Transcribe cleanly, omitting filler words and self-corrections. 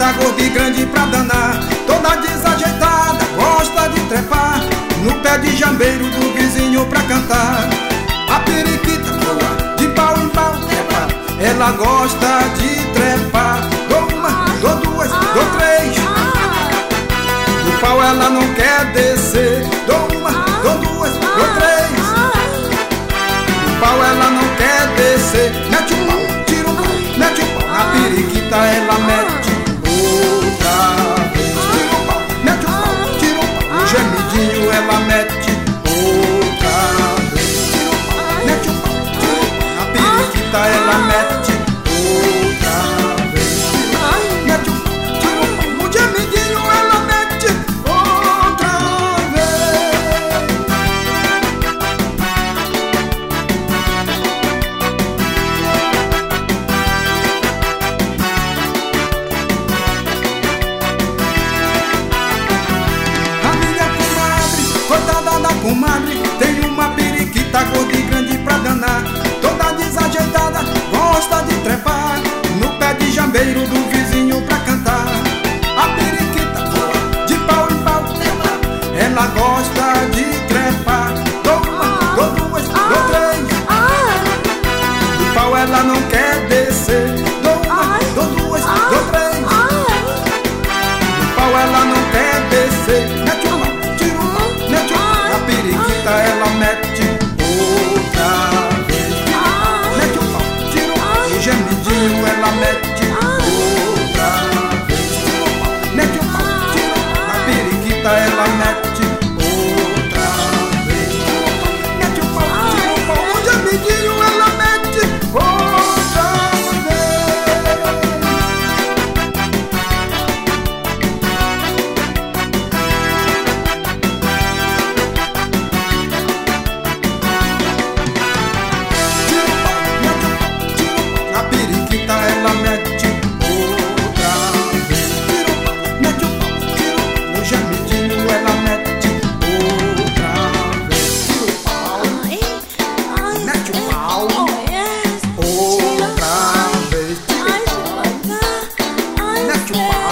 periquita gorda e grande pra danar, toda desajeitada, gosta de trepar no pé de jambeiro do vizinho pra cantar. A periquita voa de pau em pau, trepa, ela gosta de trepar. Dou uma, dou duas, dou três, do pau ela não quer descer. Dou uma, dou duas, dou três, do pau ela não quer descer. Mete o pau, tira o pau, mete o pau, na periquita ela mete outra vez. Tira o pau, mete o pau, tira o pau, no gemidinho ela mete outra vez. Tira o pau, mete o pau, tira o pau, na periquita ela mete outra vez. Mete o pau, tira o pau, no gemidinho ela mete outra vez. A minha comadre, coitada da comadre, tem uma periquita gorda e grande pra danar, toda desajeitada, gosta de trepar no pé de jambeiro do vizinho pra cantar. A periquita voa de pau em pau, ela gosta de trepar. Dou uma, dou duas, dou três, do pau ela não quer descer. Dou uma, dou duas, dou três, do pau ela não quer descer. Mete o pau, tira o pau, mete o pau, a periquita ela mete outra vez. Mete o pau, tira o pau, no gemidinho ela mete outra vez. Tira o pau, mete o pau, tira o pau, na periquita ela mete outra vez. Mete o pau, tira o pau, no gemidinho ela mete outra vez. Tira o pau, mete o pau, tira o pau, na periquita ela mete outra vez. Tira o pau, mete o pau, tira o pau, no gemidinho ela mete outra vez. Tira o pau, mete o pau, outra vez. Tira o pau, mete o pau.